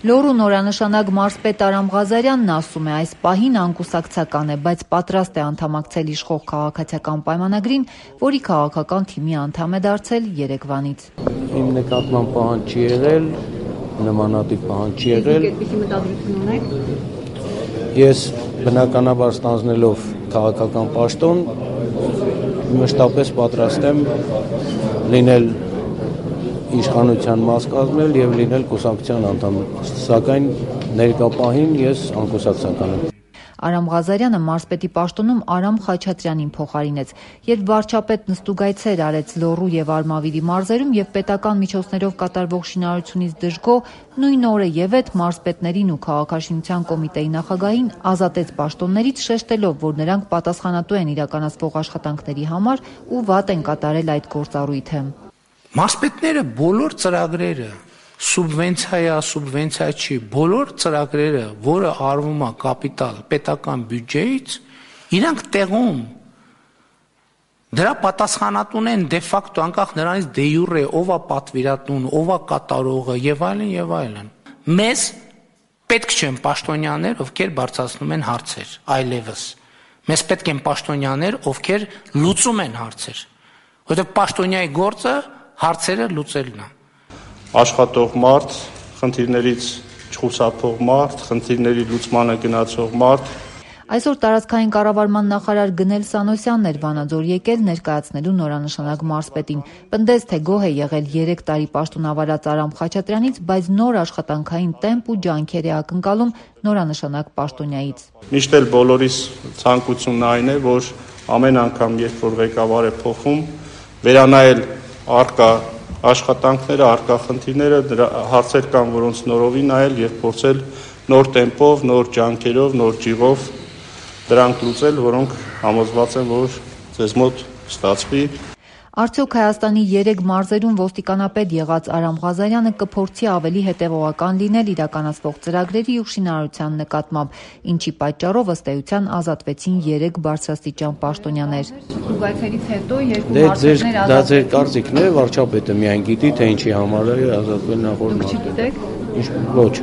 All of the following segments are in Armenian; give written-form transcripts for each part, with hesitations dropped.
Լոռու նորանշանակ մարզպետ Արամ Ղազարյանն ասում է, այս պահին անկուսակցական է, բայց պատրաստ է անդամակցել իշխող քաղաքացիական պայմանագրին, որի քաղաքական թիմի անդամ է դարձել Երևանից։ Իմ նկատմամբ պահանջ չի եղել, նմանատիպ պահանջ չի եղել։ Այդպիսի մտադրություն ունեք։ Ես բնականաբար ստանձնելով քաղաքական պաշտոն մշտապես պատրաստ եմ լինել իշխանության մաս կազմել եւ լինել կուսակցության անդամ, սակայն ներկա պահին ես անկուսակցական եմ։ Արամ Ղազարյանը մարզպետի պաշտոնում Արամ Խաչատրյանին փոխարինեց, երբ վարչապետ նստուգայցեր արեց Լոռու եւ Արմավիրի մարզերում եւ պետական միջոցներով կատարվող շինարարությունից դժգոհ, նույն օրը Եվեթ մարզպետներին ու քաղաքաշինության կոմիտեի նախագահին ազատեց պաշտոններից, շեշտելով, որ նրանք պատասխանատու են իրականացվող աշխատանքների համար ու վատ են կատարել այդ գործառույթը։ Մարզպետները բոլոր ծրագրերը, սուբվենցիա չի, բոլոր ծրագրերը, որը արվում է կապիտալ պետական բյուջեից, իրանք տեղում դրա պատասխանատուն են դե ֆակտո, անկախ նրանից դե յուրե ով է պատվիրատուն, ով է կատարողը եւ այլն։ Մեզ պետք չեն պաշտոնյաներ, ովքեր բարձրացնում են հարցեր, այլևս։ Մեզ պետք են պաշտոնյաներ, ովքեր լուծում են հարցեր, որովհետեւ պաշտոնյայի գործը հարցերը լուծելն է։ Աշխատող մարդ, խնդիրներից չխուսափող մարդ, խնդիրների լուծմանը գնացող մարդ։ Այսօր տարածքային կառավարման նախարար Գնել Սանոսյանն էր Վանաձոր եկել ներկայացնելու նորանշանակ մարզպետին։ Պնդեց, թե գոհ է եղել 3 տարի պաշտոնավարած Արամ Խաչատրյանից, բայց նոր աշխատանքային տեմպ ու ջանքեր է ակնկալում նորանշանակ պաշտոնյայից։ Միշտ էլ բոլորիս ցանկությունն այն է, որ ամեն անգամ, երբ որ ղեկավար է փոխում, վերանայել արկա աշխատանքները, արկա խնդիրները, հարցեր կան, որոնց նորովի նայել եւ փորձել նոր տեմպով, նոր ջանքերով, նոր ջիղով դրանք լուծել, որոնք համոզված են, որ ձեզ մոտ ստացվի։ Արդյոք Հայաստանի 3 մարզերում ոստիկանապետ եղած Արամ Ղազարյանը կփորձի ավելի հետևողական լինել իրականացվող ծրագրերի ու շինարարության նկատմամբ, ինչի պատճառով ըստ էության ազատվեցին 3 բարձրաստիճան պաշտոնյաներ։ Զուգայցերից հետո 2 մարզեր Դա ձեր կարծիքն է, վարչապետը միայն գիտի, թե ինչի համար է ազատվել նախորդ մարզերը։ Ոչ։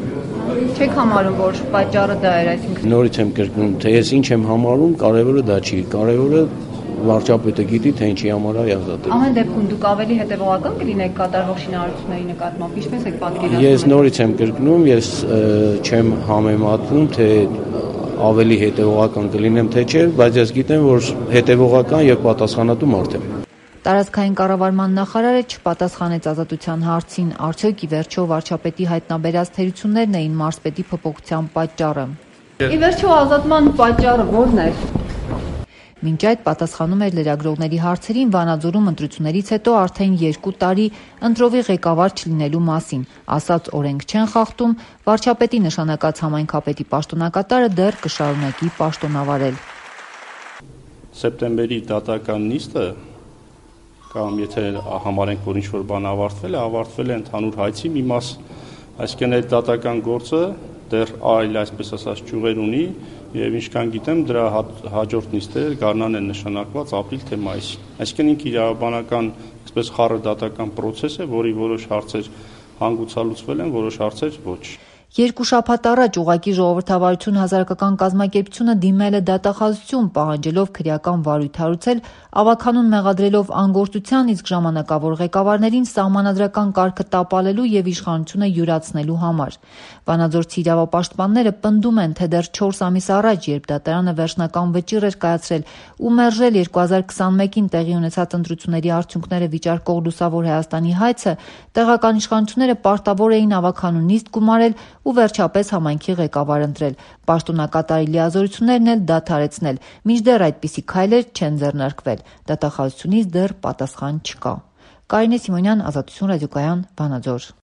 Չեք համարում, որ պատճառը դա էր, այսինքն։ Նորից եմ կրկնում, թե ես ինչ եմ համարում, կարևորը դա չի, կարևորը վարչապետը գիտի, թե ինչի համար է ազատել։ Ամեն դեպքում դուք ավելի հետևողական կլինեք կատարվող շինարարությունների նկատմամբ, ինչպես եք պատկերացնում։ Ես նորից եմ կրկնում, ես չեմ համեմատվում, թե ավելի հետևողական կլինեմ, թե չէ, բայց ես գիտեմ, որ հետևողական եւ պատասխանատու մարդ եմ։ Տարածքային կառավարման նախարարը չպատասխանեց ազատության հարցին, արդյոք ի վերջո վարչապետի հայտնաբերած թերություններն էին մարզպետի փոփոխության պատճառը։ Ի վերջո ազատման պատճառը ո՞րն է։ Մինչ այդ պատասխանում էր լրագրողների հարցերին Վանաձորում ընտրություններից հետո արդեն 2 տարի ընտրովի ղեկավար չլինելու մասին, ասաց օրենք չեն խախտում, վարչապետի նշանակած համայնքապետի պաշտոնակատարը դեռ կշարունակի պաշտոնավարել։ Սեպտեմբերի դատական նիստը կամ եթե համարենք, որ ինչ-որ բան ավարտվել է ընդհանուր հայցի մի մաս, այսինքն այդ դատական գործը դեռ այլ, այսպես ասած, ճյուղեր ունի եւ ինչքան գիտեմ դրա հաջորդ նիստերը գարնան են նշանակված ապրիլ թե մայիս։ Այսինքն ինքը իրավաբանական, այսպես խառը դատական process է, որի որոշ հարցեր հանգուցալուծվել են, որոշ հարցեր ոչ։ 2 շաբաթ առաջ ուղղակի ժողովրդավարություն հասարակական կազմակերպությունը դիմել է դատախազություն, պահանջելով քրեական վարույթ հարուցել, ավականուն մեղադրելով անգործության, իսկ ժամանակավոր ղեկավարներին սահմանադրական կարգը տապալելու եւ իշխանությունը յուրացնելու համար։ Վանաձորցի իրավապաշտպանները պնդում են, թե դեռ 4 ամիս առաջ, երբ դատարանը վերջնական վճիռ էր կայացրել ու մերժել 2021-ին տեղի ունեցած ընտրությունների արդյունքները վիճարկող Լուսավոր Հայաստանի հայցը, տեղական իշխանությունները պարտավոր էին ավականուն նիստ գումարել ու վերջապես համայնքի ղեկավար ընտրել, պաշտոնակատարի լիազորություններն էլ դադարեցնել, մինչդեռ այդպիսի քայլեր չեն ձեռնարկվել, դատախազությունից դեռ պատասխան չկա։ Կարինե Սիմոնյան, Ազատություն ռադիոկայան, Վանաձոր։